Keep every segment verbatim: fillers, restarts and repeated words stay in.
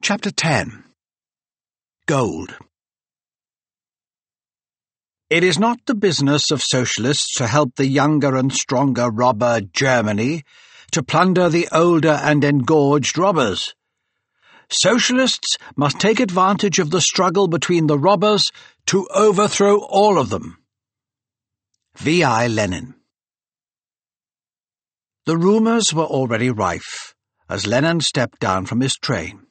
Chapter ten. Gold. It is not the business of socialists to help the younger and stronger robber Germany to plunder the older and engorged robbers. Socialists must take advantage of the struggle between the robbers to overthrow all of them. V I Lenin. The rumours were already rife as Lenin stepped down from his train.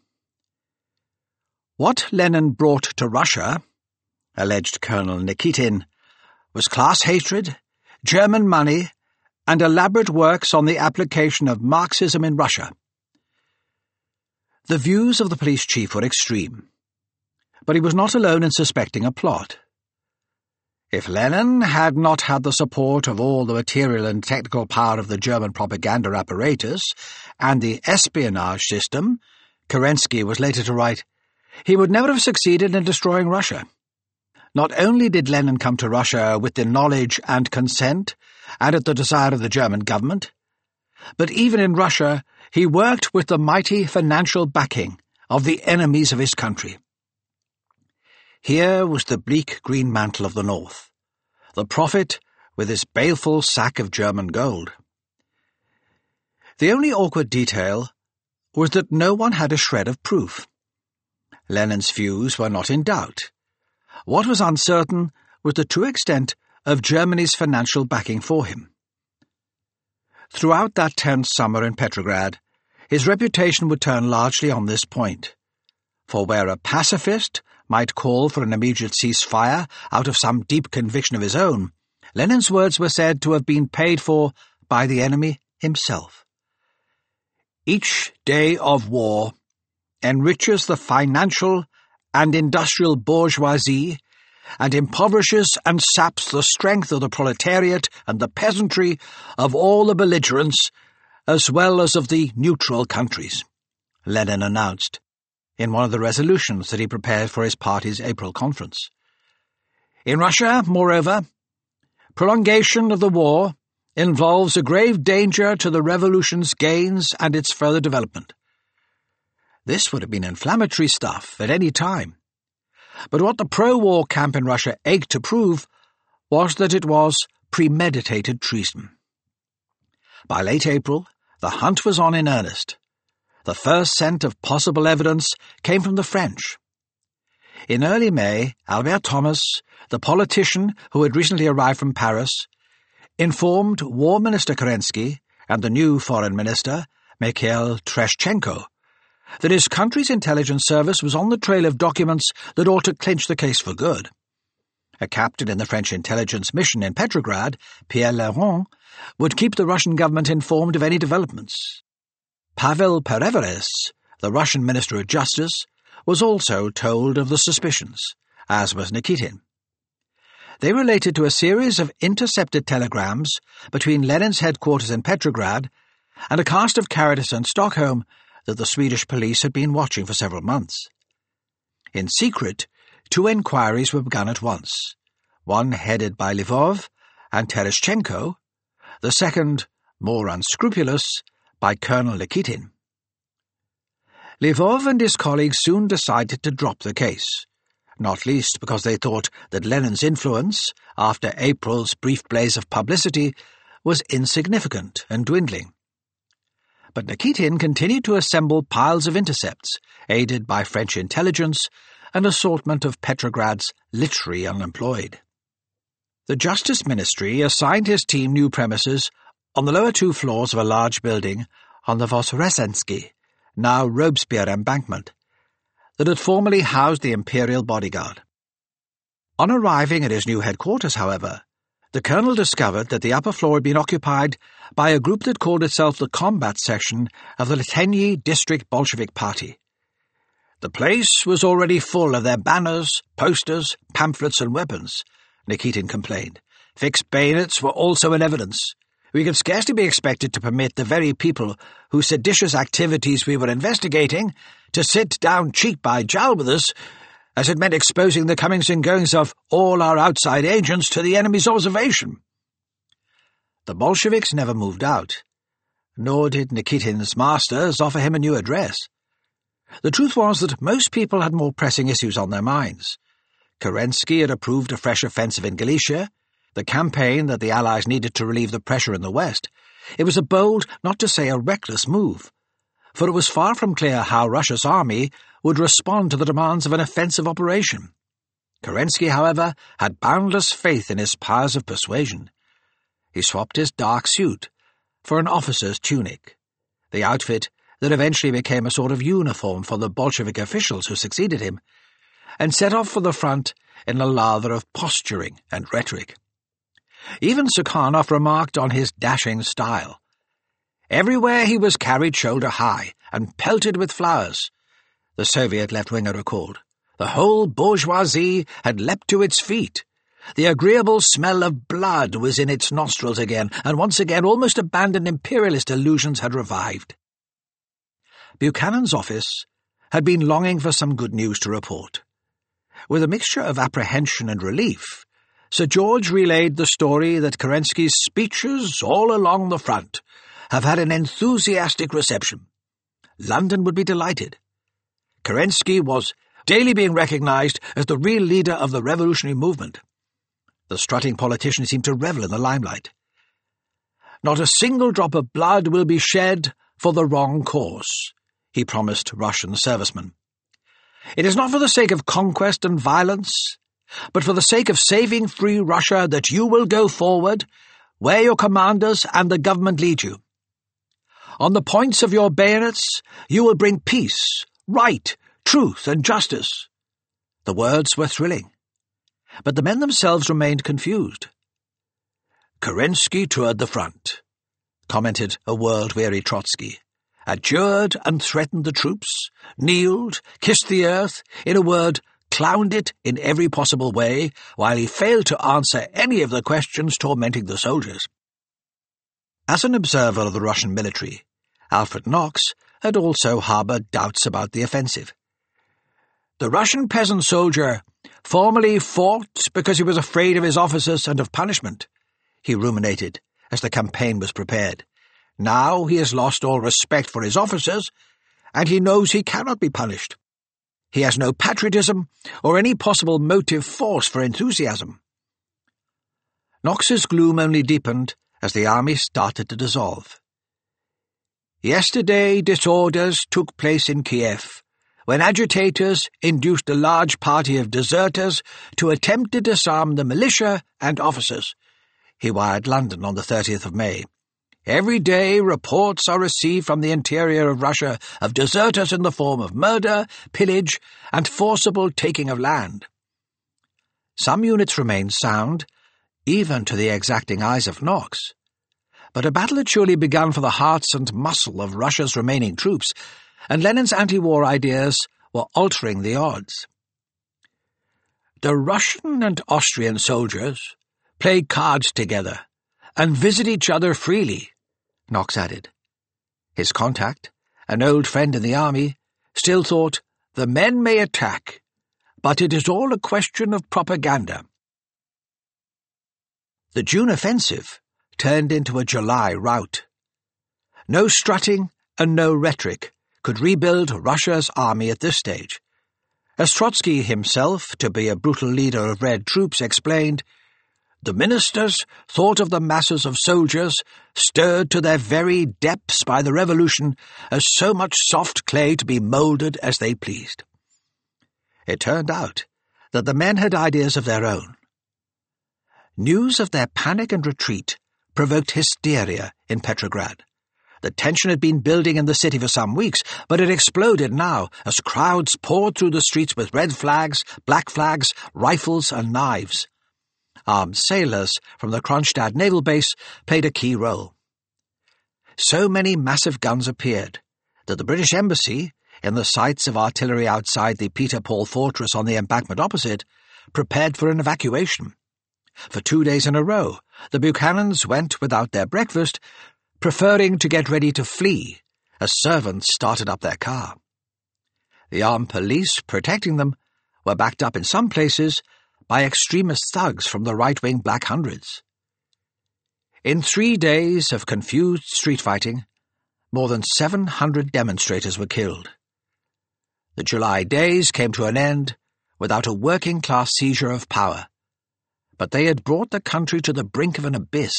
What Lenin brought to Russia, alleged Colonel Nikitin, was class hatred, German money, and elaborate works on the application of Marxism in Russia. The views of the police chief were extreme, but he was not alone in suspecting a plot. If Lenin had not had the support of all the material and technical power of the German propaganda apparatus and the espionage system, Kerensky was later to write, he would never have succeeded in destroying Russia. Not only did Lenin come to Russia with the knowledge and consent and at the desire of the German government, but even in Russia he worked with the mighty financial backing of the enemies of his country. Here was the bleak green mantle of the north, the prophet with his baleful sack of German gold. The only awkward detail was that no one had a shred of proof. Lenin's views were not in doubt. What was uncertain was the true extent of Germany's financial backing for him. Throughout that tense summer in Petrograd, his reputation would turn largely on this point, for where a pacifist might call for an immediate ceasefire out of some deep conviction of his own, Lenin's words were said to have been paid for by the enemy himself. Each day of war enriches the financial and industrial bourgeoisie and impoverishes and saps the strength of the proletariat and the peasantry of all the belligerents, as well as of the neutral countries, Lenin announced in one of the resolutions that he prepared for his party's April conference. In Russia, moreover, prolongation of the war involves a grave danger to the revolution's gains and its further development. This would have been inflammatory stuff at any time. But what the pro-war camp in Russia ached to prove was that it was premeditated treason. By late April, the hunt was on in earnest. The first scent of possible evidence came from the French. In early May, Albert Thomas, the politician who had recently arrived from Paris, informed War Minister Kerensky and the new Foreign Minister, Mikhail Tereshchenko, that his country's intelligence service was on the trail of documents that ought to clinch the case for good. A captain in the French intelligence mission in Petrograd, Pierre Leron, would keep the Russian government informed of any developments. Pavel Pereverez, the Russian Minister of Justice, was also told of the suspicions, as was Nikitin. They related to a series of intercepted telegrams between Lenin's headquarters in Petrograd and a cast of carriers in Stockholm that the Swedish police had been watching for several months. In secret, two inquiries were begun at once, one headed by Lvov and Tereshchenko, the second, more unscrupulous, by Colonel Nikitin. Lvov and his colleagues soon decided to drop the case, not least because they thought that Lenin's influence, after April's brief blaze of publicity, was insignificant and dwindling. But Nikitin continued to assemble piles of intercepts, aided by French intelligence, an assortment of Petrograd's literary unemployed. The Justice Ministry assigned his team new premises on the lower two floors of a large building on the Voskresensky, now Robespierre embankment, that had formerly housed the Imperial Bodyguard. On arriving at his new headquarters, however, the colonel discovered that the upper floor had been occupied by a group that called itself the Combat Section of the Lateny District Bolshevik Party. The place was already full of their banners, posters, pamphlets and weapons, Nikitin complained. Fixed bayonets were also in evidence. We could scarcely be expected to permit the very people whose seditious activities we were investigating to sit down cheek by jowl with us, as it meant exposing the comings and goings of all our outside agents to the enemy's observation. The Bolsheviks never moved out, nor did Nikitin's masters offer him a new address. The truth was that most people had more pressing issues on their minds. Kerensky had approved a fresh offensive in Galicia, the campaign that the Allies needed to relieve the pressure in the West. It was a bold, not to say a reckless move, for it was far from clear how Russia's army would respond to the demands of an offensive operation. Kerensky, however, had boundless faith in his powers of persuasion. He swapped his dark suit for an officer's tunic, the outfit that eventually became a sort of uniform for the Bolshevik officials who succeeded him, and set off for the front in a lather of posturing and rhetoric. Even Sukhanov remarked on his dashing style. Everywhere he was carried shoulder high and pelted with flowers, the Soviet left-winger recalled. The whole bourgeoisie had leapt to its feet. The agreeable smell of blood was in its nostrils again, and once again almost abandoned imperialist illusions had revived. Buchanan's office had been longing for some good news to report. With a mixture of apprehension and relief, Sir George relayed the story that Kerensky's speeches all along the front have had an enthusiastic reception. London would be delighted. Kerensky was daily being recognized as the real leader of the revolutionary movement. The strutting politician seemed to revel in the limelight. Not a single drop of blood will be shed for the wrong cause, he promised Russian servicemen. It is not for the sake of conquest and violence, but for the sake of saving free Russia that you will go forward where your commanders and the government lead you. On the points of your bayonets you will bring peace, right, truth and justice. The words were thrilling, but the men themselves remained confused. Kerensky toured the front, commented a world-weary Trotsky, adjured and threatened the troops, kneeled, kissed the earth, in a word, clowned it in every possible way, while he failed to answer any of the questions tormenting the soldiers. As an observer of the Russian military, Alfred Knox had also harboured doubts about the offensive. The Russian peasant soldier formerly fought because he was afraid of his officers and of punishment, he ruminated as the campaign was prepared. Now he has lost all respect for his officers, and he knows he cannot be punished. He has no patriotism or any possible motive force for enthusiasm. Knox's gloom only deepened as the army started to dissolve. Yesterday disorders took place in Kiev, when agitators induced a large party of deserters to attempt to disarm the militia and officers, he wired London on the thirtieth of May. Every day reports are received from the interior of Russia of deserters in the form of murder, pillage, and forcible taking of land. Some units remained sound, even to the exacting eyes of Knox. But a battle had surely begun for the hearts and muscle of Russia's remaining troops, and Lenin's anti-war ideas were altering the odds. The Russian and Austrian soldiers play cards together and visit each other freely, Knox added. His contact, an old friend in the army, still thought, the men may attack, but it is all a question of propaganda. The June offensive turned into a July rout. No strutting and no rhetoric could rebuild Russia's army at this stage. As Trotsky himself, to be a brutal leader of Red troops, explained, the ministers thought of the masses of soldiers stirred to their very depths by the revolution as so much soft clay to be moulded as they pleased. It turned out that the men had ideas of their own. News of their panic and retreat provoked hysteria in Petrograd. The tension had been building in the city for some weeks, but it exploded now as crowds poured through the streets with red flags, black flags, rifles and knives. Armed sailors from the Kronstadt naval base played a key role. So many massive guns appeared that the British Embassy, in the sights of artillery outside the Peter Paul fortress on the embankment opposite, prepared for an evacuation. For two days in a row, the Buchanans went without their breakfast, preferring to get ready to flee as servants started up their car. The armed police protecting them were backed up in some places by extremist thugs from the right-wing Black Hundreds. In three days of confused street fighting, more than seven hundred demonstrators were killed. The July days came to an end without a working-class seizure of power, but they had brought the country to the brink of an abyss.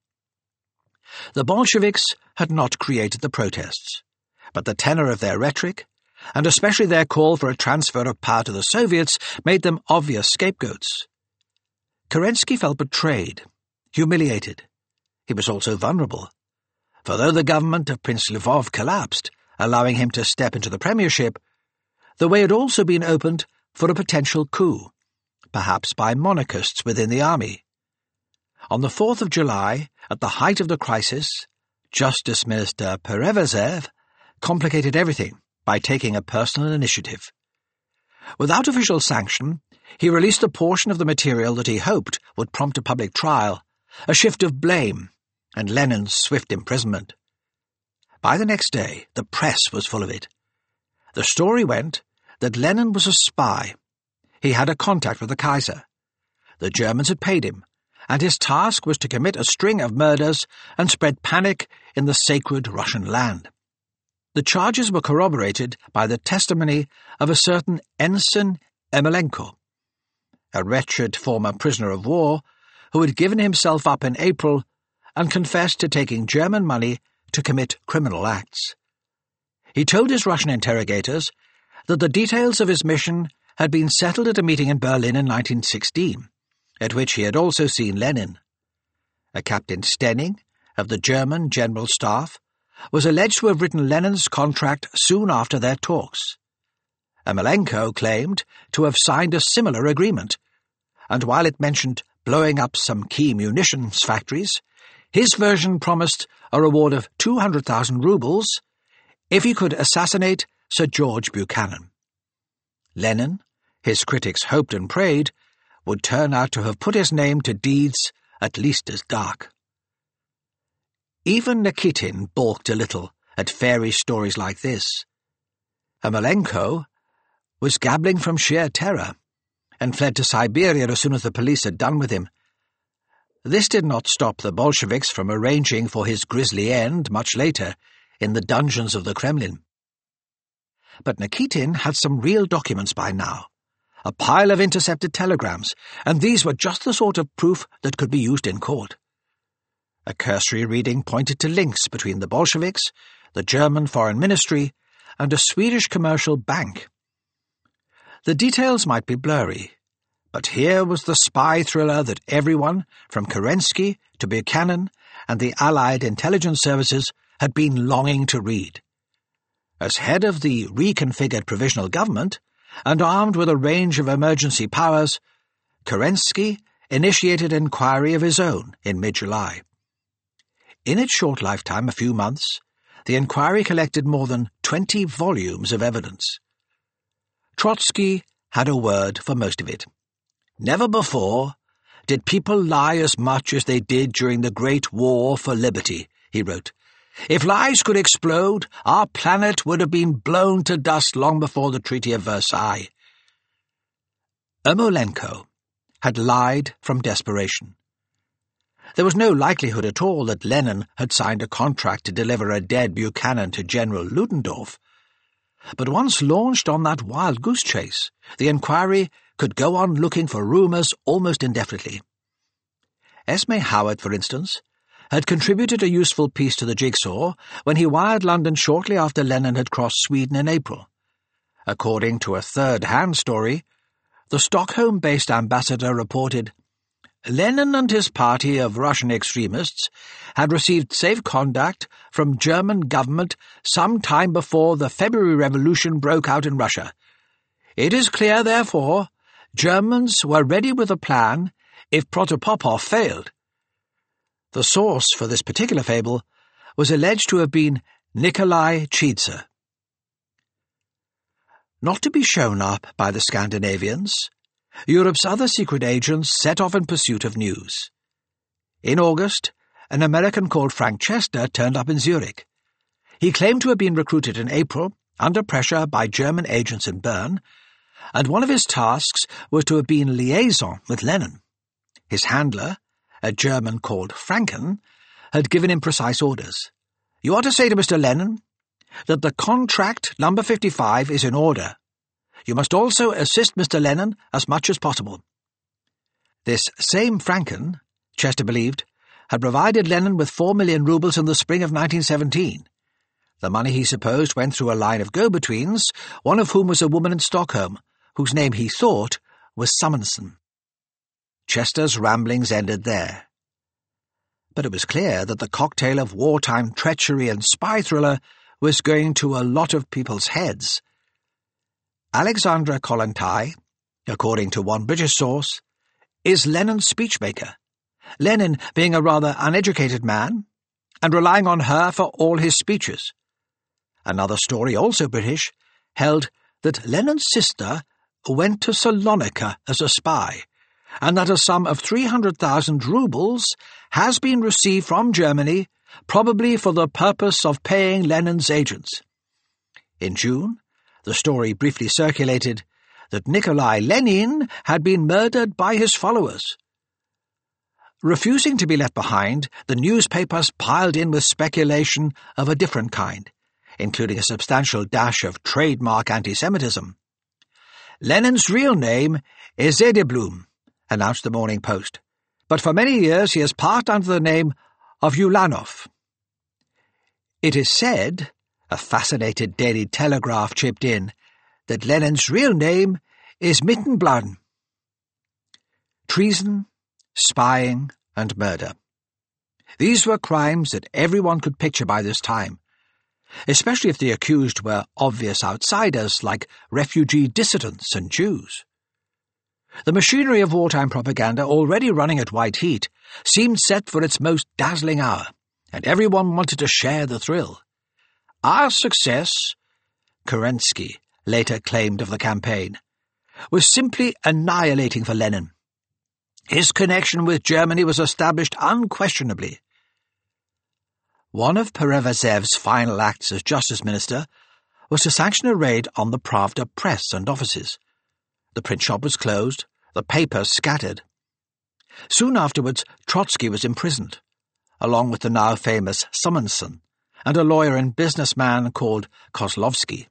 The Bolsheviks had not created the protests, but the tenor of their rhetoric, and especially their call for a transfer of power to the Soviets, made them obvious scapegoats. Kerensky felt betrayed, humiliated. He was also vulnerable, for though the government of Prince Lvov collapsed, allowing him to step into the premiership, the way had also been opened for a potential coup, perhaps by monarchists within the army. On the fourth of July, at the height of the crisis, Justice Minister Pereverzev complicated everything by taking a personal initiative. Without official sanction, he released a portion of the material that he hoped would prompt a public trial, a shift of blame, and Lenin's swift imprisonment. By the next day, the press was full of it. The story went that Lenin was a spy. He had a contact with the Kaiser. The Germans had paid him, and his task was to commit a string of murders and spread panic in the sacred Russian land. The charges were corroborated by the testimony of a certain Ensign Ermolenko, a wretched former prisoner of war who had given himself up in April and confessed to taking German money to commit criminal acts. He told his Russian interrogators that the details of his mission had been settled at a meeting in Berlin in nineteen sixteen, at which he had also seen Lenin. A Captain Stenning, of the German General Staff, was alleged to have written Lenin's contract soon after their talks. Ermolenko claimed to have signed a similar agreement, and while it mentioned blowing up some key munitions factories, his version promised a reward of two hundred thousand rubles if he could assassinate Sir George Buchanan. Lenin, his critics hoped and prayed, would turn out to have put his name to deeds at least as dark. Even Nikitin balked a little at fairy stories like this. Ermolenko was gabbling from sheer terror, and fled to Siberia as soon as the police had done with him. This did not stop the Bolsheviks from arranging for his grisly end much later in the dungeons of the Kremlin. But Nikitin had some real documents by now, a pile of intercepted telegrams, and these were just the sort of proof that could be used in court. A cursory reading pointed to links between the Bolsheviks, the German Foreign Ministry, and a Swedish commercial bank. The details might be blurry, but here was the spy thriller that everyone, from Kerensky to Buchanan and the Allied intelligence services, had been longing to read. As head of the reconfigured provisional government, and armed with a range of emergency powers, Kerensky initiated inquiry of his own in mid-July. In its short lifetime, a few months, the inquiry collected more than twenty volumes of evidence. Trotsky had a word for most of it. Never before did people lie as much as they did during the Great War for Liberty, he wrote. If lies could explode, our planet would have been blown to dust long before the Treaty of Versailles. Ermolenko had lied from desperation. There was no likelihood at all that Lenin had signed a contract to deliver a dead Buchanan to General Ludendorff. But once launched on that wild goose chase, the inquiry could go on looking for rumours almost indefinitely. Esme Howard, for instance, had contributed a useful piece to the jigsaw when he wired London shortly after Lenin had crossed Sweden in April. According to a third-hand story, the Stockholm-based ambassador reported, Lenin and his party of Russian extremists had received safe conduct from German government some time before the February Revolution broke out in Russia. It is clear, therefore, Germans were ready with a plan if Protopopov failed. The source for this particular fable was alleged to have been Nikolai Chidze. Not to be shown up by the Scandinavians, Europe's other secret agents set off in pursuit of news. In August, an American called Frank Chester turned up in Zurich. He claimed to have been recruited in April, under pressure by German agents in Bern, and one of his tasks was to have been liaison with Lenin. His handler, a German called Franken, had given him precise orders. You are to say to Mister Lenin that the contract number fifty-five is in order, You must also assist Mister Lenin as much as possible." This same Franken, Chester believed, had provided Lenin with four million rubles in the spring of nineteen seventeen. The money, he supposed, went through a line of go-betweens, one of whom was a woman in Stockholm, whose name he thought was Summonson. Chester's ramblings ended there. But it was clear that the cocktail of wartime treachery and spy thriller was going to a lot of people's heads. Alexandra Kollontai, according to one British source, is Lenin's speechmaker, Lenin being a rather uneducated man and relying on her for all his speeches. Another story, also British, held that Lenin's sister went to Salonika as a spy, and that a sum of three hundred thousand rubles has been received from Germany, probably for the purpose of paying Lenin's agents. In June, the story briefly circulated that Nikolai Lenin had been murdered by his followers. Refusing to be left behind, the newspapers piled in with speculation of a different kind, including a substantial dash of trademark anti-Semitism. "Lenin's real name is Edeblum," announced the Morning Post, "but for many years he has passed under the name of Ulanov." It is said, a fascinated Daily Telegraph chipped in, that Lenin's real name is Mittenbladen. Treason, spying, and murder. These were crimes that everyone could picture by this time, especially if the accused were obvious outsiders like refugee dissidents and Jews. The machinery of wartime propaganda, already running at white heat, seemed set for its most dazzling hour, and everyone wanted to share the thrill. "Our success," Kerensky later claimed of the campaign, "was simply annihilating for Lenin. His connection with Germany was established unquestionably." One of Perevazev's final acts as Justice Minister was to sanction a raid on the Pravda press and offices. The print shop was closed, the papers scattered. Soon afterwards, Trotsky was imprisoned, along with the now famous Summonson and a lawyer and businessman called Kozlovsky.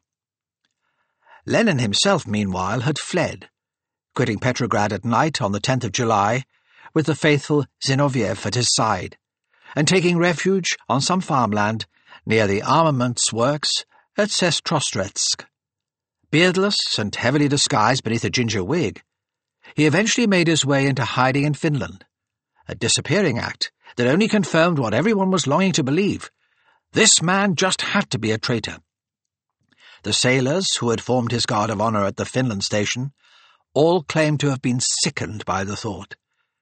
Lenin himself, meanwhile, had fled, quitting Petrograd at night on the tenth of July, with the faithful Zinoviev at his side, and taking refuge on some farmland near the armaments works at Sestrostretsk. Beardless and heavily disguised beneath a ginger wig, he eventually made his way into hiding in Finland, a disappearing act that only confirmed what everyone was longing to believe. This man just had to be a traitor. The sailors who had formed his guard of honour at the Finland station all claimed to have been sickened by the thought.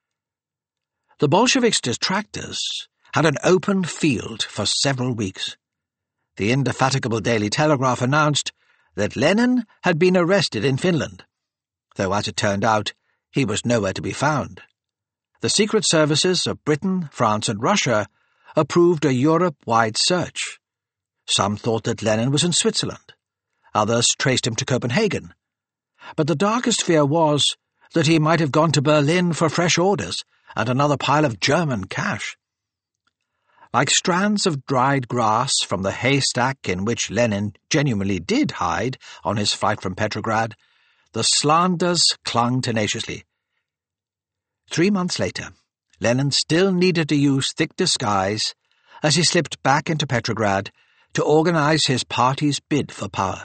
The Bolsheviks' detractors had an open field for several weeks. The indefatigable Daily Telegraph announced that Lenin had been arrested in Finland, though as it turned out, he was nowhere to be found. The secret services of Britain, France, and Russia approved a Europe-wide search. Some thought that Lenin was in Switzerland. Others traced him to Copenhagen. But the darkest fear was that he might have gone to Berlin for fresh orders and another pile of German cash. Like strands of dried grass from the haystack in which Lenin genuinely did hide on his flight from Petrograd, the slanders clung tenaciously. Three months later, Lenin still needed to use thick disguise as he slipped back into Petrograd to organize his party's bid for power.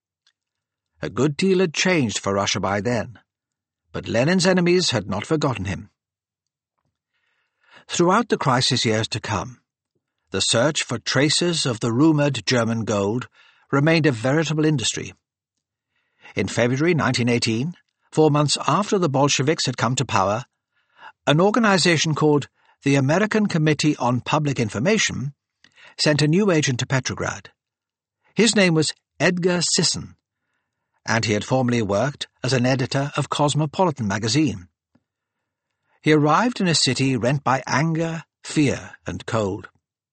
A good deal had changed for Russia by then, but Lenin's enemies had not forgotten him. Throughout the crisis years to come, the search for traces of the rumoured German gold remained a veritable industry. In February nineteen eighteen, four months after the Bolsheviks had come to power, an organization called the American Committee on Public Information sent a new agent to Petrograd. His name was Edgar Sisson, and he had formerly worked as an editor of Cosmopolitan magazine. He arrived in a city rent by anger, fear, and cold.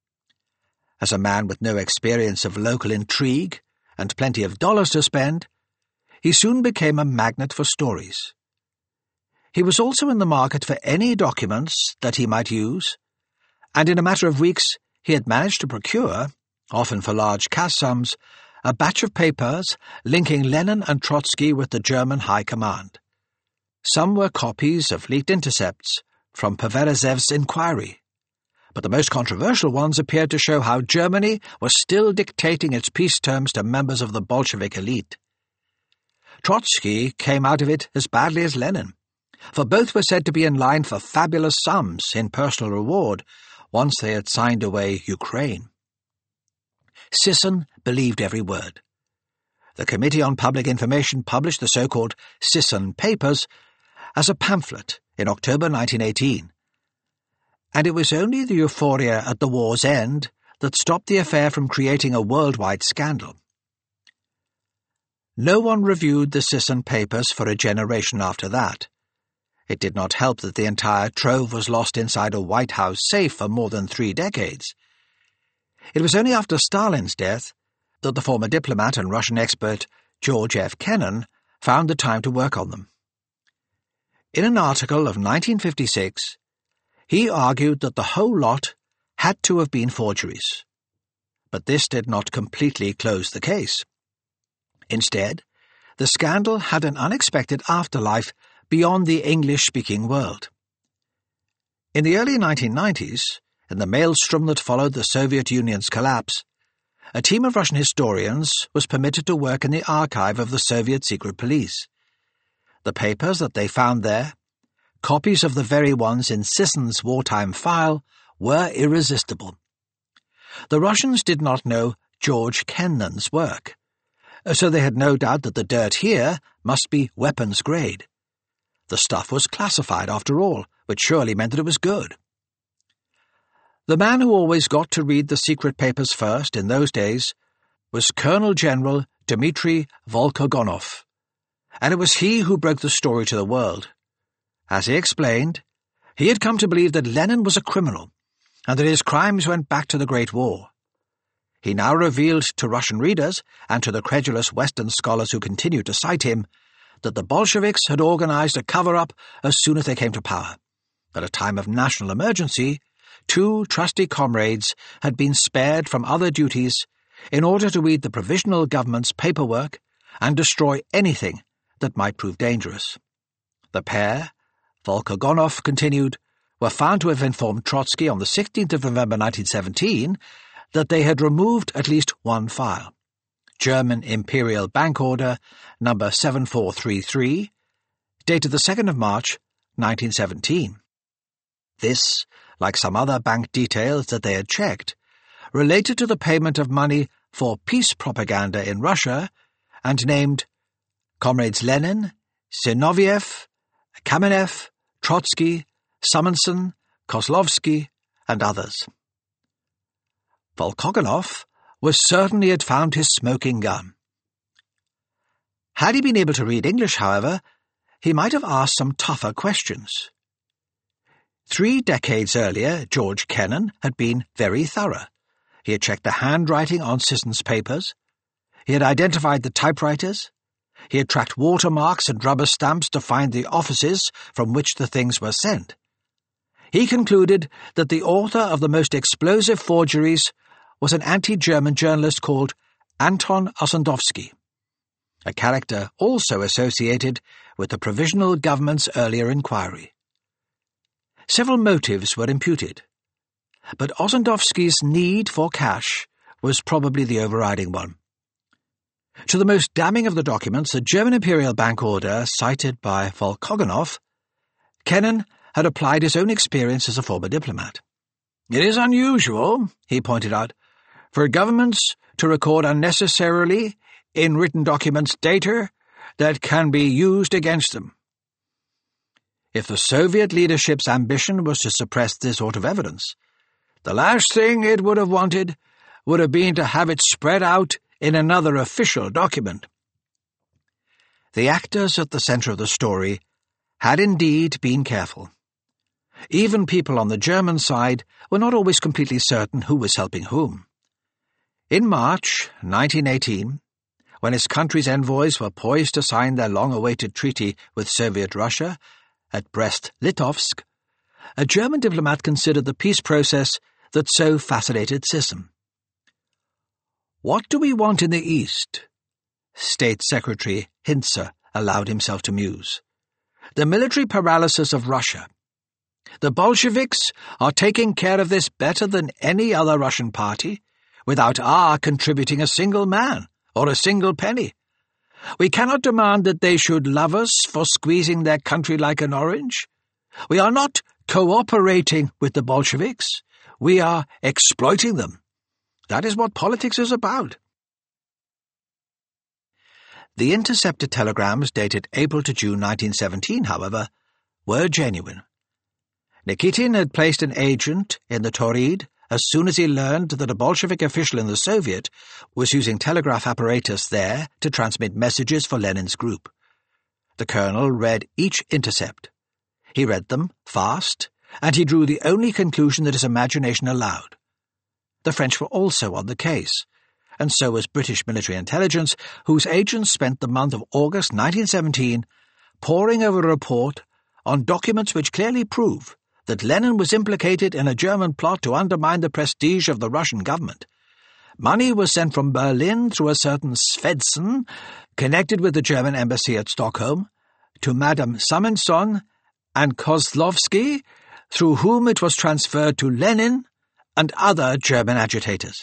As a man with no experience of local intrigue and plenty of dollars to spend, he soon became a magnet for stories. He was also in the market for any documents that he might use, and in a matter of weeks he had managed to procure, often for large cash sums, a batch of papers linking Lenin and Trotsky with the German High Command. Some were copies of leaked intercepts from Perverezev's inquiry, but the most controversial ones appeared to show how Germany was still dictating its peace terms to members of the Bolshevik elite. Trotsky came out of it as badly as Lenin, for both were said to be in line for fabulous sums in personal reward once they had signed away Ukraine. Sisson believed every word. The Committee on Public Information published the so-called Sisson Papers as a pamphlet in October nineteen eighteen, and it was only the euphoria at the war's end that stopped the affair from creating a worldwide scandal. No one reviewed the Sisson Papers for a generation after that. It did not help that the entire trove was lost inside a White House safe for more than three decades. It was only after Stalin's death that the former diplomat and Russian expert George F. Kennan found the time to work on them. In an article of nineteen fifty-six, he argued that the whole lot had to have been forgeries. But this did not completely close the case. Instead, the scandal had an unexpected afterlife beyond the English-speaking world. In the early nineteen nineties, in the maelstrom that followed the Soviet Union's collapse, a team of Russian historians was permitted to work in the archive of the Soviet secret police. The papers that they found there, copies of the very ones in Sisson's wartime file, were irresistible. The Russians did not know George Kennan's work, so they had no doubt that the dirt here must be weapons grade. The stuff was classified, after all, which surely meant that it was good. The man who always got to read the secret papers first in those days was Colonel General Dmitry Volkogonov, and it was he who broke the story to the world. As he explained, he had come to believe that Lenin was a criminal, and that his crimes went back to the Great War. He now revealed to Russian readers, and to the credulous Western scholars who continued to cite him, that the Bolsheviks had organized a cover-up as soon as they came to power. At a time of national emergency, two trusty comrades had been spared from other duties in order to read the provisional government's paperwork and destroy anything that might prove dangerous. The pair, Volkogonov continued, were found to have informed Trotsky on the sixteenth of November nineteen seventeen that they had removed at least one file, German Imperial Bank Order number seven four three three, dated the second of March nineteen seventeen. This, like some other bank details that they had checked, related to the payment of money for peace propaganda in Russia and named Comrades Lenin, Zinoviev, Kamenev, Trotsky, Simonson, Kozlovsky, and others. Volkogonov was certain he had found his smoking gun. Had he been able to read English, however, he might have asked some tougher questions. Three decades earlier, George Kennan had been very thorough. He had checked the handwriting on Sisson's papers. He had identified the typewriters. He had tracked watermarks and rubber stamps to find the offices from which the things were sent. He concluded that the author of the most explosive forgeries was an anti-German journalist called Anton Ossendowski, a character also associated with the provisional government's earlier inquiry. Several motives were imputed, but Ossendowski's need for cash was probably the overriding one. To the most damning of the documents, the German Imperial Bank Order cited by Volkogonov, Kennan had applied his own experience as a former diplomat. It is unusual, he pointed out, for governments to record unnecessarily in written documents data that can be used against them. If the Soviet leadership's ambition was to suppress this sort of evidence, the last thing it would have wanted would have been to have it spread out in another official document. The actors at the center of the story had indeed been careful. Even people on the German side were not always completely certain who was helping whom. In March nineteen eighteen, when his country's envoys were poised to sign their long-awaited treaty with Soviet Russia at Brest-Litovsk, a German diplomat considered the peace process that so fascinated Sisson. "What do we want in the East?" State Secretary Hintzer allowed himself to muse. "The military paralysis of Russia. The Bolsheviks are taking care of this better than any other Russian party, without our contributing a single man or a single penny. We cannot demand that they should love us for squeezing their country like an orange. We are not cooperating with the Bolsheviks. We are exploiting them. That is what politics is about." The intercepted telegrams dated April to June nineteen seventeen, however, were genuine. Nikitin had placed an agent in the Tauride as soon as he learned that a Bolshevik official in the Soviet was using telegraph apparatus there to transmit messages for Lenin's group. The colonel read each intercept. He read them fast, and he drew the only conclusion that his imagination allowed. The French were also on the case, and so was British military intelligence, whose agents spent the month of August nineteen seventeen poring over a report on documents which clearly prove that Lenin was implicated in a German plot to undermine the prestige of the Russian government. Money was sent from Berlin through a certain Svensson, connected with the German embassy at Stockholm, to Madame Samensson and Kozlovsky, through whom it was transferred to Lenin and other German agitators.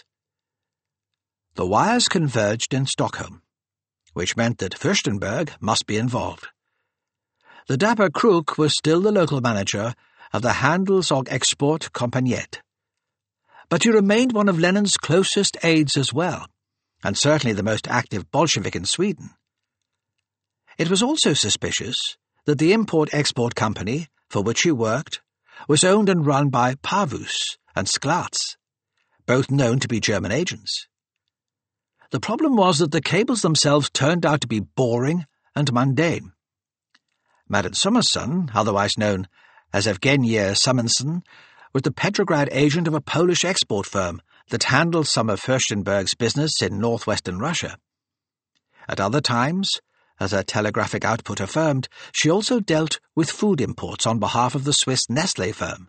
The wires converged in Stockholm, which meant that Fürstenberg must be involved. The dapper Kruk was still the local manager of the Handels- och Export-Kompaniet, but he remained one of Lenin's closest aides as well, and certainly the most active Bolshevik in Sweden. It was also suspicious that the Import-Export Company, for which he worked, was owned and run by Pavus and Sklatz, both known to be German agents. The problem was that the cables themselves turned out to be boring and mundane. Madame Samensson, otherwise known as Evgenia Samensson, was the Petrograd agent of a Polish export firm that handled some of Fürstenberg's business in northwestern Russia. At other times, as her telegraphic output affirmed, she also dealt with food imports on behalf of the Swiss Nestlé firm.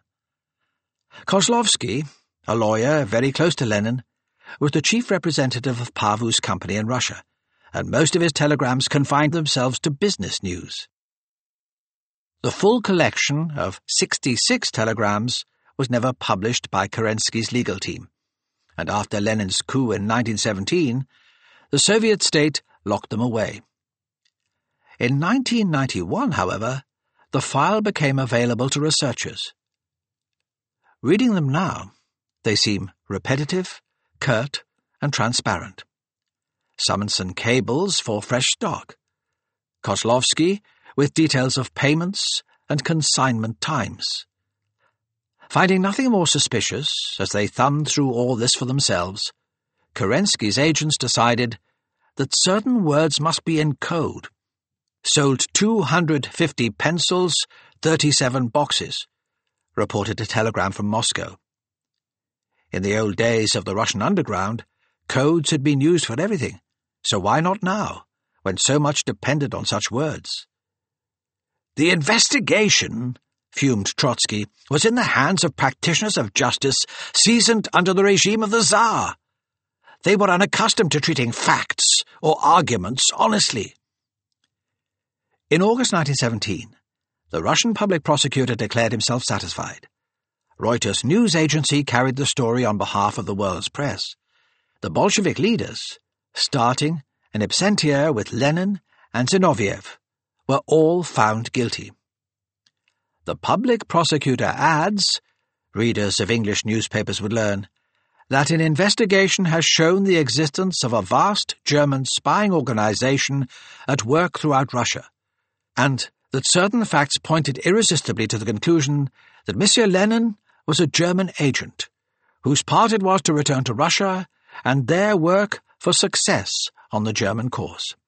Kozlovsky, a lawyer very close to Lenin, was the chief representative of Pavus Company in Russia, and most of his telegrams confined themselves to business news. The full collection of sixty-six telegrams was never published by Kerensky's legal team, and after Lenin's coup in nineteen seventeen, the Soviet state locked them away. In nineteen ninety-one, however, the file became available to researchers. Reading them now, they seem repetitive, curt, and transparent. Samensson cables for fresh stock. Kozlovsky with details of payments and consignment times. Finding nothing more suspicious, as they thumbed through all this for themselves, Kerensky's agents decided that certain words must be in code. Sold two hundred fifty pencils, thirty-seven boxes, reported a telegram from Moscow. In the old days of the Russian underground, codes had been used for everything, so why not now, when so much depended on such words? "The investigation," fumed Trotsky, "was in the hands of practitioners of justice seasoned under the regime of the Tsar. They were unaccustomed to treating facts or arguments honestly." In August nineteen seventeen, the Russian public prosecutor declared himself satisfied. Reuters news agency carried the story on behalf of the world's press. The Bolshevik leaders, starting in absentia with Lenin and Zinoviev, were all found guilty. The public prosecutor adds, readers of English newspapers would learn, that an investigation has shown the existence of a vast German spying organization at work throughout Russia, and that certain facts pointed irresistibly to the conclusion that Monsieur Lenin was a German agent, whose part it was to return to Russia and there work for success on the German cause.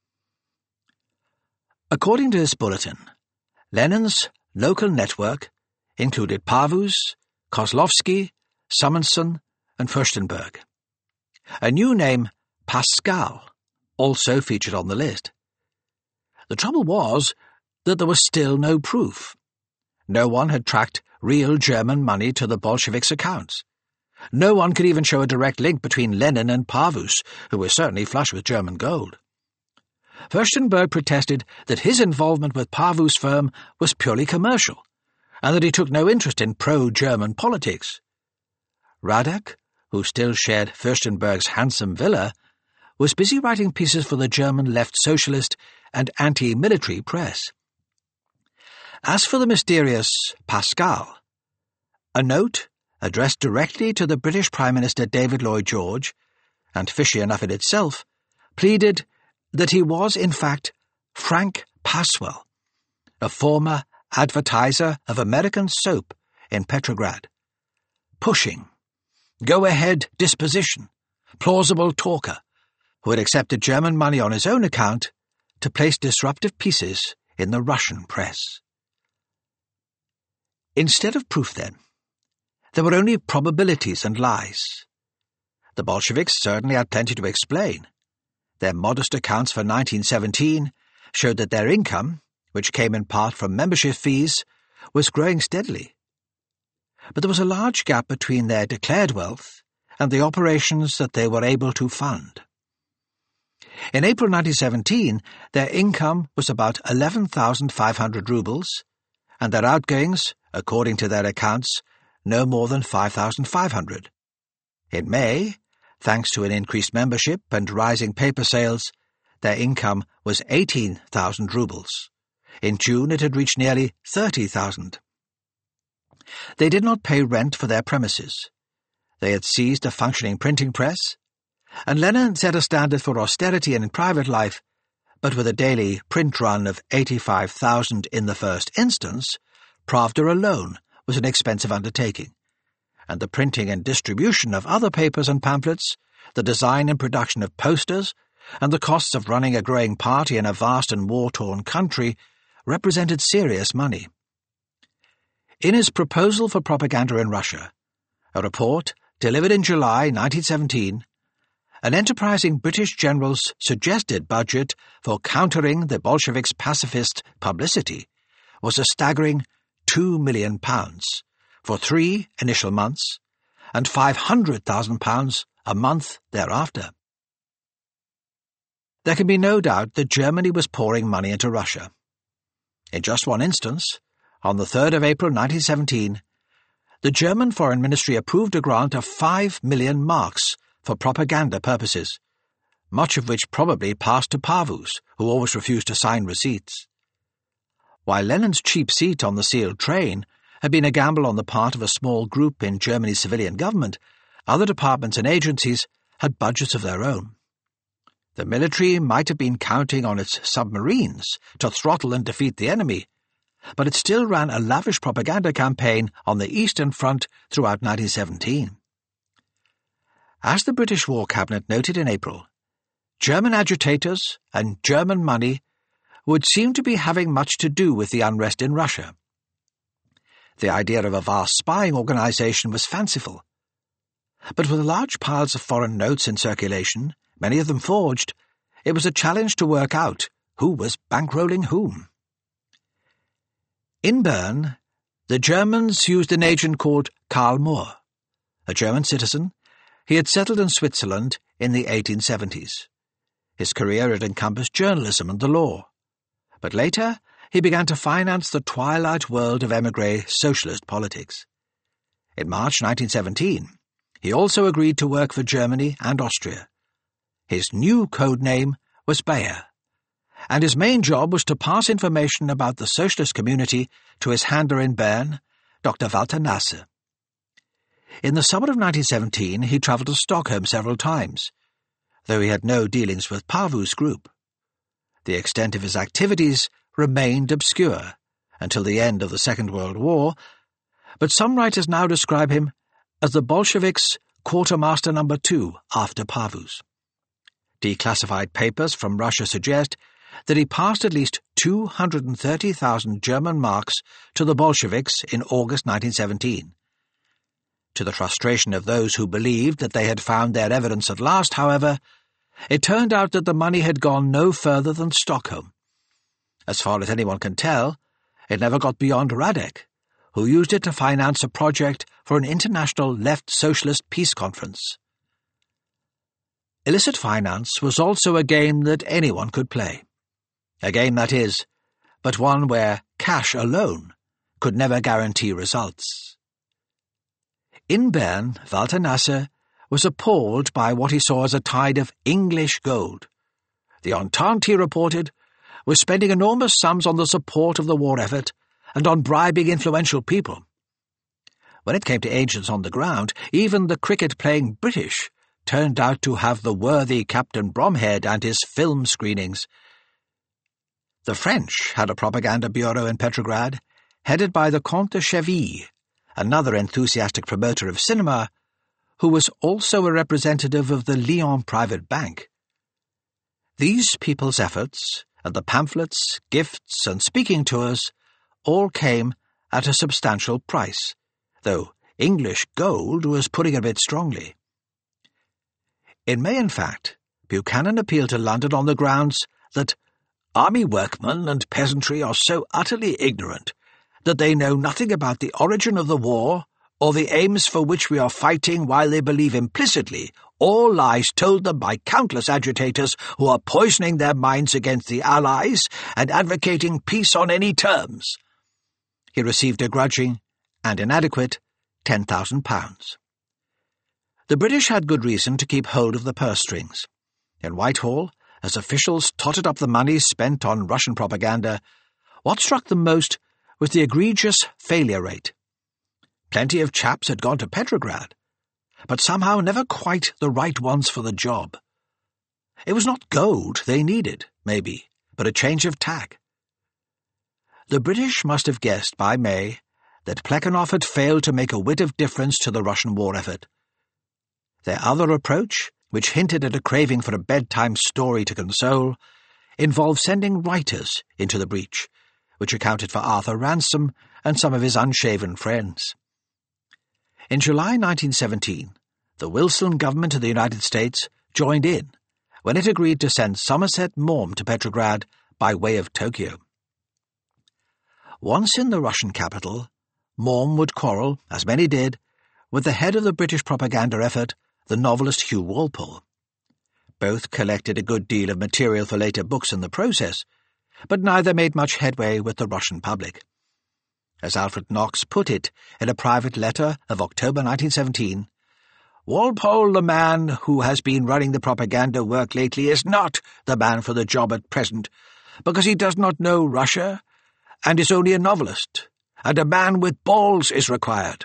According to this bulletin, Lenin's local network included Pavus, Kozlovsky, Samensson, and Fürstenberg. A new name, Pascal, also featured on the list. The trouble was that there was still no proof. No one had tracked real German money to the Bolsheviks' accounts. No one could even show a direct link between Lenin and Parvus, who was certainly flush with German gold. Fürstenberg protested that his involvement with Parvus' firm was purely commercial, and that he took no interest in pro-German politics. Radek, who still shared Fürstenberg's handsome villa, was busy writing pieces for the German left socialist and anti-military press. As for the mysterious Pascal, a note addressed directly to the British Prime Minister David Lloyd George, and fishy enough in itself, pleaded that he was, in fact, Frank Paswell, a former advertiser of American soap in Petrograd. Pushing, go-ahead disposition, plausible talker, who had accepted German money on his own account to place disruptive pieces in the Russian press. Instead of proof, then, there were only probabilities and lies. The Bolsheviks certainly had plenty to explain. Their modest accounts for nineteen seventeen showed that their income, which came in part from membership fees, was growing steadily. But there was a large gap between their declared wealth and the operations that they were able to fund. In April nineteen seventeen, their income was about eleven thousand five hundred rubles, and their outgoings, according to their accounts, no more than five thousand five hundred. In May, thanks to an increased membership and rising paper sales, their income was eighteen thousand rubles. In June it had reached nearly thirty thousand. They did not pay rent for their premises. They had seized a functioning printing press, and Lenin set a standard for austerity in private life, but with a daily print run of eighty-five thousand in the first instance, Pravda alone was an expensive undertaking, and the printing and distribution of other papers and pamphlets, the design and production of posters, and the costs of running a growing party in a vast and war-torn country represented serious money. In his Proposal for Propaganda in Russia, a report delivered in July nineteen seventeen, an enterprising British general's suggested budget for countering the Bolsheviks' pacifist publicity was a staggering two million pounds for three initial months and five hundred thousand pounds a month thereafter. There can be no doubt that Germany was pouring money into Russia. In just one instance, on the third of April nineteen seventeen, the German Foreign Ministry approved a grant of five million marks for propaganda purposes, much of which probably passed to Parvus, who always refused to sign receipts. While Lenin's cheap seat on the sealed train had been a gamble on the part of a small group in Germany's civilian government, other departments and agencies had budgets of their own. The military might have been counting on its submarines to throttle and defeat the enemy, but it still ran a lavish propaganda campaign on the Eastern Front throughout nineteen seventeen. As the British War Cabinet noted in April, German agitators and German money would seem to be having much to do with the unrest in Russia. The idea of a vast spying organization was fanciful, but with large piles of foreign notes in circulation, many of them forged, it was a challenge to work out who was bankrolling whom. In Bern, the Germans used an agent called Karl Mohr, a German citizen. He had settled in Switzerland in the eighteen seventies. His career had encompassed journalism and the law, but later he began to finance the twilight world of émigré socialist politics. In March nineteen seventeen, he also agreed to work for Germany and Austria. His new code name was Bayer, and his main job was to pass information about the socialist community to his handler in Bern, Doctor Walter Nasse. In the summer of nineteen seventeen, he travelled to Stockholm several times, though he had no dealings with Parvus' group. The extent of his activities remained obscure until the end of the Second World War, but some writers now describe him as the Bolsheviks' quartermaster number two after Parvus. Declassified papers from Russia suggest that he passed at least two hundred thirty thousand German marks to the Bolsheviks in August nineteen seventeen. To the frustration of those who believed that they had found their evidence at last, however, it turned out that the money had gone no further than Stockholm. As far as anyone can tell, it never got beyond Radek, who used it to finance a project for an international left socialist peace conference. Illicit finance was also a game that anyone could play. A game, that is, but one where cash alone could never guarantee results. In Bern, Walter Nasse was appalled by what he saw as a tide of English gold. The Entente, he reported, was spending enormous sums on the support of the war effort and on bribing influential people. When it came to agents on the ground, even the cricket-playing British turned out to have the worthy Captain Bromhead and his film screenings. The French had a propaganda bureau in Petrograd, headed by the Comte de Cheville, another enthusiastic promoter of cinema, who was also a representative of the Lyon Private Bank. These people's efforts, and the pamphlets, gifts, and speaking tours, all came at a substantial price, though English gold was putting it a bit strongly. In May, in fact, Buchanan appealed to London on the grounds that army workmen and peasantry are so utterly ignorant that they know nothing about the origin of the war or the aims for which we are fighting, while they believe implicitly all lies told them by countless agitators who are poisoning their minds against the Allies and advocating peace on any terms. He received a grudging and inadequate ten thousand pounds. The British had good reason to keep hold of the purse strings. In Whitehall, as officials totted up the money spent on Russian propaganda, what struck them most was the egregious failure rate. Plenty of chaps had gone to Petrograd, but somehow never quite the right ones for the job. It was not gold they needed, maybe, but a change of tack. The British must have guessed by May that Plekhanov had failed to make a whit of difference to the Russian war effort. Their other approach, which hinted at a craving for a bedtime story to console, involved sending writers into the breach, which accounted for Arthur Ransom and some of his unshaven friends. In July nineteen seventeen, the Wilson government of the United States joined in when it agreed to send Somerset Maugham to Petrograd by way of Tokyo. Once in the Russian capital, Maugham would quarrel, as many did, with the head of the British propaganda effort, the novelist Hugh Walpole. Both collected a good deal of material for later books in the process, but neither made much headway with the Russian public. As Alfred Knox put it in a private letter of October nineteen seventeen, Walpole, the man who has been running the propaganda work lately, is not the man for the job at present, because he does not know Russia and is only a novelist, and a man with balls is required.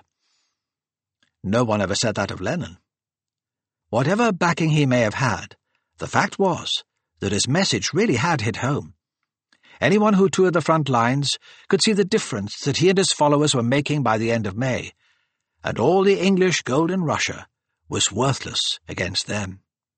No one ever said that of Lenin. Whatever backing he may have had, the fact was that his message really had hit home. Anyone who toured the front lines could see the difference that he and his followers were making by the end of May, and all the English gold in Russia was worthless against them.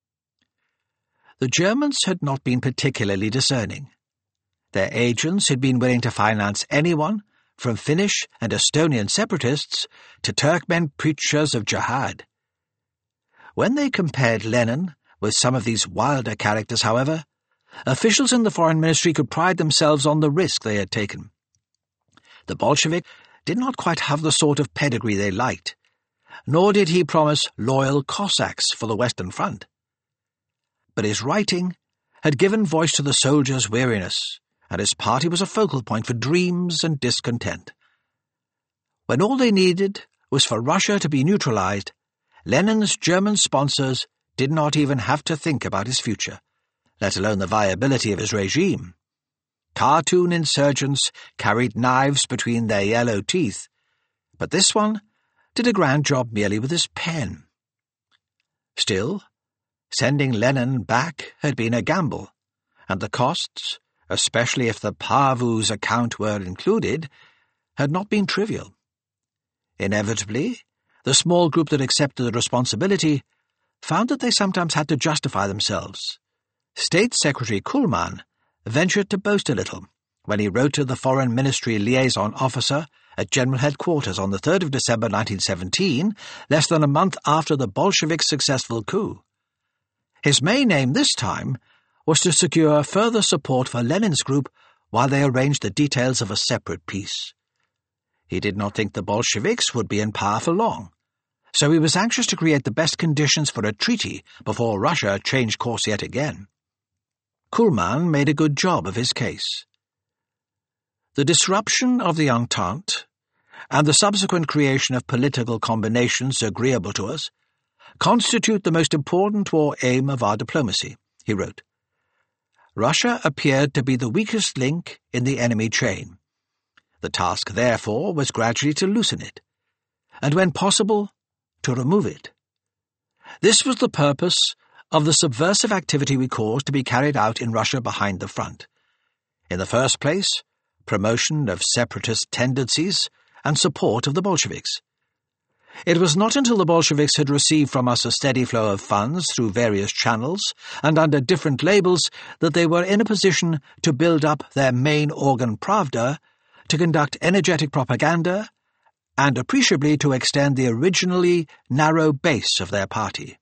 The Germans had not been particularly discerning. Their agents had been willing to finance anyone, from Finnish and Estonian separatists to Turkmen preachers of jihad. When they compared Lenin with some of these wilder characters, however, officials in the Foreign Ministry could pride themselves on the risk they had taken. The Bolshevik did not quite have the sort of pedigree they liked, nor did he promise loyal Cossacks for the Western Front. But his writing had given voice to the soldiers' weariness, and his party was a focal point for dreams and discontent. When all they needed was for Russia to be neutralized, Lenin's German sponsors did not even have to think about his future, let alone the viability of his regime. Cartoon insurgents carried knives between their yellow teeth, but this one did a grand job merely with his pen. Still, sending Lenin back had been a gamble, and the costs, especially if the Pavus account were included, had not been trivial. Inevitably, the small group that accepted the responsibility found that they sometimes had to justify themselves. State Secretary Kuhlmann ventured to boast a little when he wrote to the Foreign Ministry liaison officer at General Headquarters on the third of December nineteen seventeen, less than a month after the Bolsheviks' successful coup. His main aim this time was to secure further support for Lenin's group while they arranged the details of a separate peace. He did not think the Bolsheviks would be in power for long, so he was anxious to create the best conditions for a treaty before Russia changed course yet again. Kuhlmann made a good job of his case. The disruption of the Entente and the subsequent creation of political combinations agreeable to us constitute the most important war aim of our diplomacy, he wrote. Russia appeared to be the weakest link in the enemy chain. The task, therefore, was gradually to loosen it, and when possible, to remove it. This was the purpose of the subversive activity we caused to be carried out in Russia behind the front. In the first place, promotion of separatist tendencies and support of the Bolsheviks. It was not until the Bolsheviks had received from us a steady flow of funds through various channels and under different labels that they were in a position to build up their main organ Pravda, to conduct energetic propaganda, and appreciably to extend the originally narrow base of their party.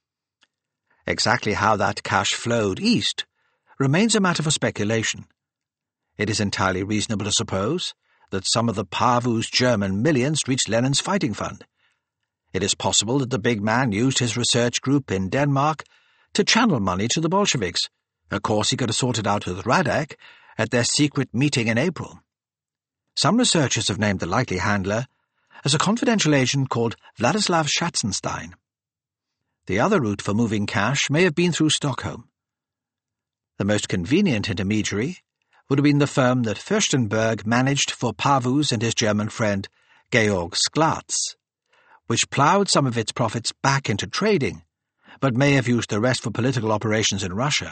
Exactly how that cash flowed east remains a matter for speculation. It is entirely reasonable to suppose that some of the Pavu's German millions reached Lenin's fighting fund. It is possible that the big man used his research group in Denmark to channel money to the Bolsheviks, a course he could have sorted out with Radek at their secret meeting in April. Some researchers have named the likely handler as a confidential agent called Vladislav Schatzenstein. The other route for moving cash may have been through Stockholm. The most convenient intermediary would have been the firm that Fürstenberg managed for Pavus and his German friend Georg Sklatz, which ploughed some of its profits back into trading, but may have used the rest for political operations in Russia.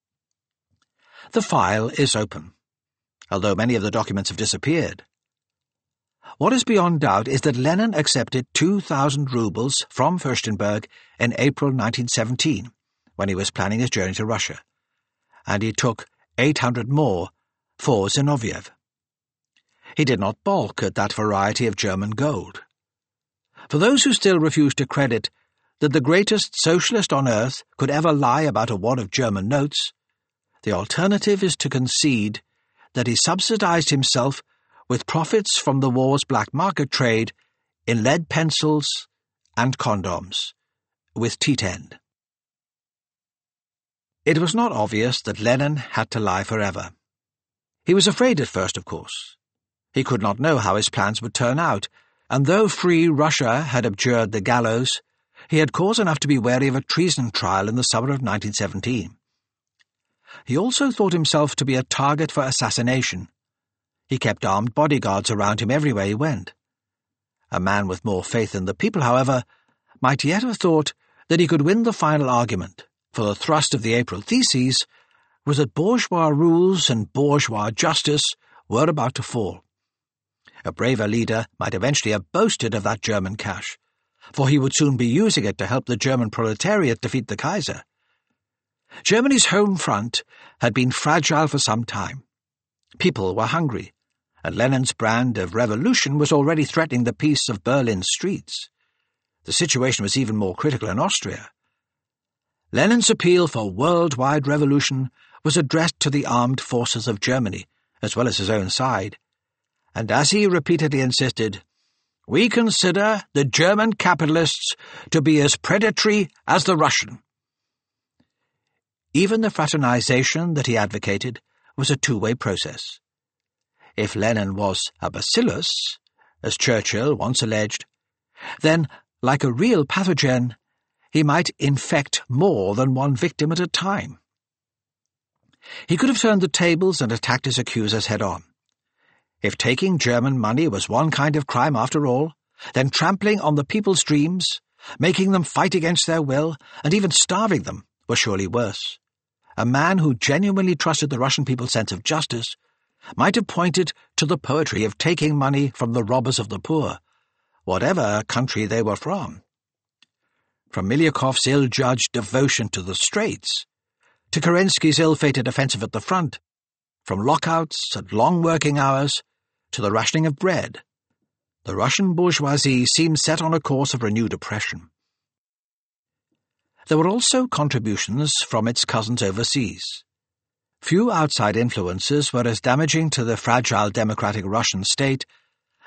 The file is open, although many of the documents have disappeared. What is beyond doubt is that Lenin accepted two thousand rubles from Fürstenberg in April nineteen seventeen, when he was planning his journey to Russia, and he took eight hundred more for Zinoviev. He did not balk at that variety of German gold. For those who still refuse to credit that the greatest socialist on earth could ever lie about a wad of German notes, the alternative is to concede that he subsidized himself with profits from the war's black market trade in lead pencils and condoms, with teat end. It was not obvious that Lenin had to lie forever. He was afraid at first, of course. He could not know how his plans would turn out, and though Free Russia had abjured the gallows, he had cause enough to be wary of a treason trial in the summer of nineteen seventeen. He also thought himself to be a target for assassination. He kept armed bodyguards around him everywhere he went. A man with more faith in the people, however, might yet have thought that he could win the final argument, for the thrust of the April theses was that bourgeois rules and bourgeois justice were about to fall. A braver leader might eventually have boasted of that German cash, for he would soon be using it to help the German proletariat defeat the Kaiser. Germany's home front had been fragile for some time. People were hungry, and Lenin's brand of revolution was already threatening the peace of Berlin's streets. The situation was even more critical in Austria. Lenin's appeal for worldwide revolution was addressed to the armed forces of Germany, as well as his own side, and as he repeatedly insisted, "We consider the German capitalists to be as predatory as the Russian." Even the fraternization that he advocated was a two-way process. If Lenin was a bacillus, as Churchill once alleged, then, like a real pathogen, he might infect more than one victim at a time. He could have turned the tables and attacked his accusers head-on. If taking German money was one kind of crime after all, then trampling on the people's dreams, making them fight against their will, and even starving them was surely worse. A man who genuinely trusted the Russian people's sense of justice might have pointed to the poetry of taking money from the robbers of the poor, whatever country they were from. From Milyakov's ill-judged devotion to the Straits, to Kerensky's ill-fated offensive at the front, from lockouts and long working hours to the rationing of bread, the Russian bourgeoisie seemed set on a course of renewed oppression. There were also contributions from its cousins overseas. Few outside influences were as damaging to the fragile democratic Russian state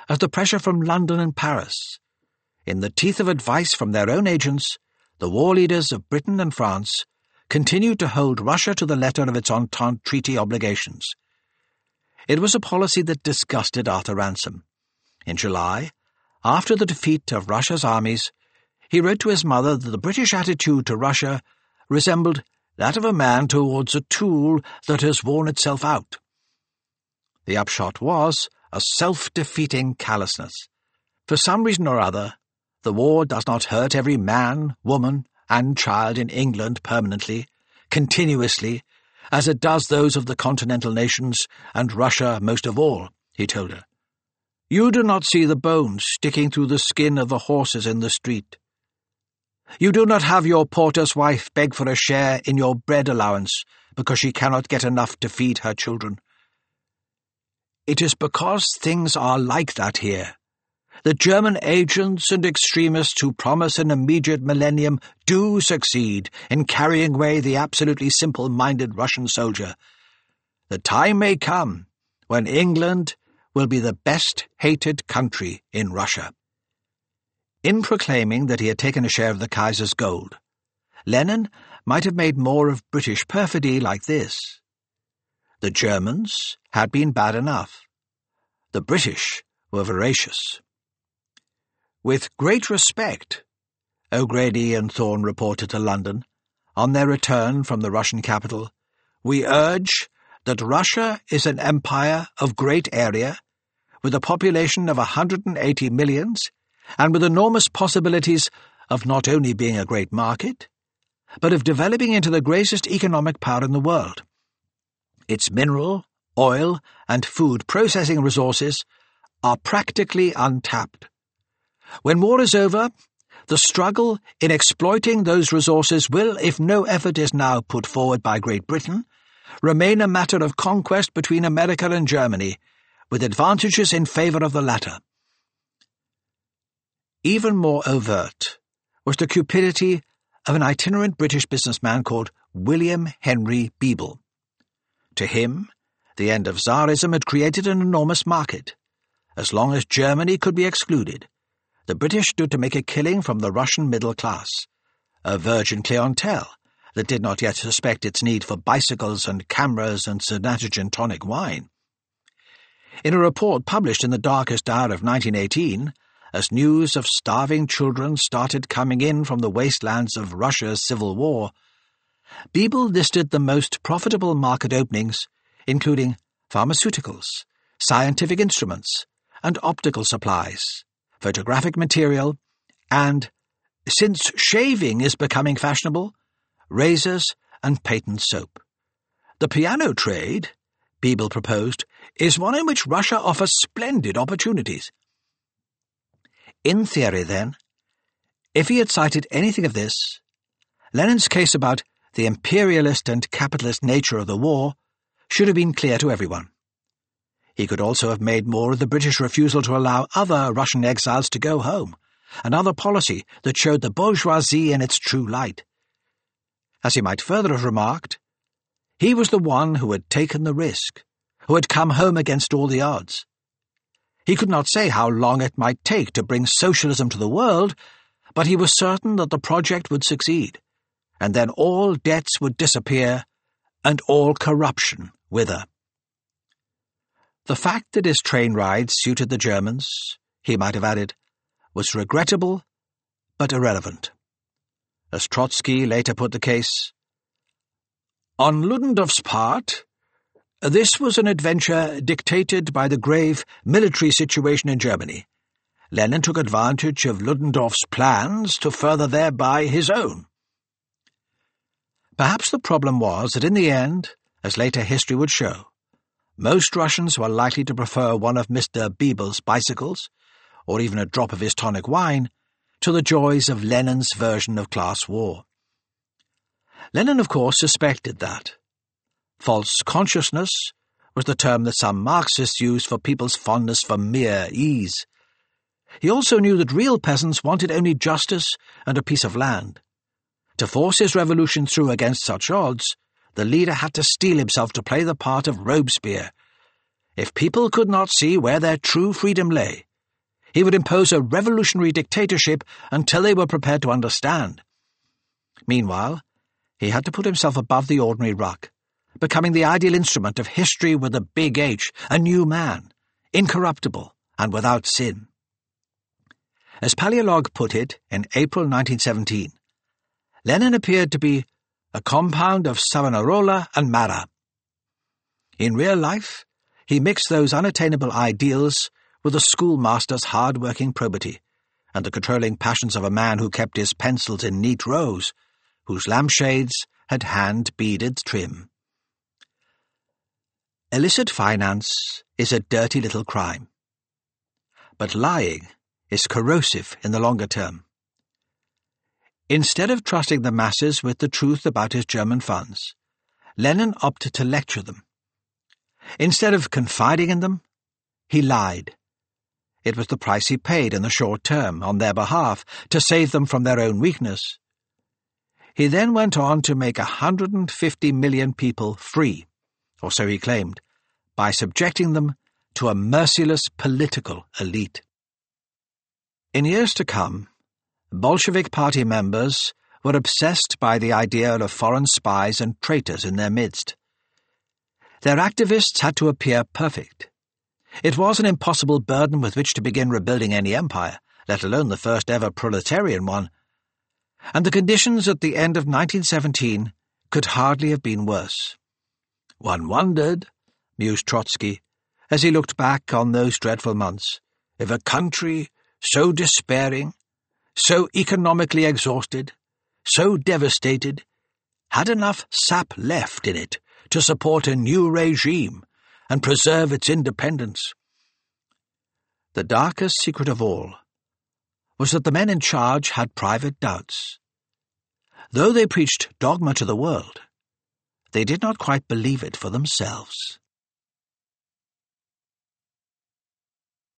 as the pressure from London and Paris. In the teeth of advice from their own agents, the war leaders of Britain and France continued to hold Russia to the letter of its Entente Treaty obligations. It was a policy that disgusted Arthur Ransom. In July, after the defeat of Russia's armies, he wrote to his mother that the British attitude to Russia resembled that of a man towards a tool that has worn itself out. The upshot was a self-defeating callousness. For some reason or other, the war does not hurt every man, woman, and child in England permanently, continuously, as it does those of the continental nations, and Russia most of all, he told her. You do not see the bones sticking through the skin of the horses in the street. You do not have your porter's wife beg for a share in your bread allowance because she cannot get enough to feed her children. It is because things are like that here. The German agents and extremists who promise an immediate millennium do succeed in carrying away the absolutely simple-minded Russian soldier. The time may come when England will be the best-hated country in Russia. In proclaiming that he had taken a share of the Kaiser's gold, Lenin might have made more of British perfidy like this. The Germans had been bad enough. The British were voracious. With great respect, O'Grady and Thorne reported to London, on their return from the Russian capital, we urge that Russia is an empire of great area, with a population of one hundred eighty millions, and with enormous possibilities of not only being a great market, but of developing into the greatest economic power in the world. Its mineral, oil, and food processing resources are practically untapped. When war is over, the struggle in exploiting those resources will, if no effort is now put forward by Great Britain, remain a matter of conquest between America and Germany, with advantages in favour of the latter. Even more overt was the cupidity of an itinerant British businessman called William Henry Beeble. To him, the end of Tsarism had created an enormous market. As long as Germany could be excluded, the British stood to make a killing from the Russian middle class, a virgin clientele that did not yet suspect its need for bicycles and cameras and Synatogen tonic wine. In a report published in the darkest hour of nineteen eighteen, as news of starving children started coming in from the wastelands of Russia's civil war, Beeble listed the most profitable market openings, including pharmaceuticals, scientific instruments, and optical supplies, photographic material, and, since shaving is becoming fashionable, razors and patent soap. The piano trade, Beeble proposed, is one in which Russia offers splendid opportunities. In theory, then, if he had cited anything of this, Lenin's case about the imperialist and capitalist nature of the war should have been clear to everyone. He could also have made more of the British refusal to allow other Russian exiles to go home, another policy that showed the bourgeoisie in its true light. As he might further have remarked, he was the one who had taken the risk, who had come home against all the odds. He could not say how long it might take to bring socialism to the world, but he was certain that the project would succeed, and then all debts would disappear, and all corruption wither. The fact that his train ride suited the Germans, he might have added, was regrettable but irrelevant. As Trotsky later put the case, on Ludendorff's part, this was an adventure dictated by the grave military situation in Germany. Lenin took advantage of Ludendorff's plans to further thereby his own. Perhaps the problem was that in the end, as later history would show, most Russians were likely to prefer one of Mister Beeble's bicycles, or even a drop of his tonic wine, to the joys of Lenin's version of class war. Lenin, of course, suspected that. False consciousness was the term that some Marxists used for people's fondness for mere ease. He also knew that real peasants wanted only justice and a piece of land. To force his revolution through against such odds, the leader had to steel himself to play the part of Robespierre. If people could not see where their true freedom lay, He would impose a revolutionary dictatorship until they were prepared to understand. Meanwhile, he had to put himself above the ordinary ruck, becoming the ideal instrument of history with a big H, a new man, incorruptible and without sin. As Paleolog put it in April nineteen seventeen, Lenin appeared to be a compound of Savonarola and Marat. In real life, he mixed those unattainable ideals with a schoolmaster's hard-working probity and the controlling passions of a man who kept his pencils in neat rows, whose lampshades had hand-beaded trim. Illicit finance is a dirty little crime, but lying is corrosive in the longer term. Instead of trusting the masses with the truth about his German funds, Lenin opted to lecture them. Instead of confiding in them, he lied. It was the price he paid in the short term, on their behalf, to save them from their own weakness. He then went on to make a hundred and fifty million people free, or so he claimed, by subjecting them to a merciless political elite. In years to come, Bolshevik Party members were obsessed by the idea of foreign spies and traitors in their midst. Their activists had to appear perfect. It was an impossible burden with which to begin rebuilding any empire, let alone the first ever proletarian one. And the conditions at the end of nineteen seventeen could hardly have been worse. One wondered, mused Trotsky, as he looked back on those dreadful months, if a country so despairing, so economically exhausted, so devastated, had enough sap left in it to support a new regime and preserve its independence. The darkest secret of all was that the men in charge had private doubts. Though they preached dogma to the world, they did not quite believe it for themselves.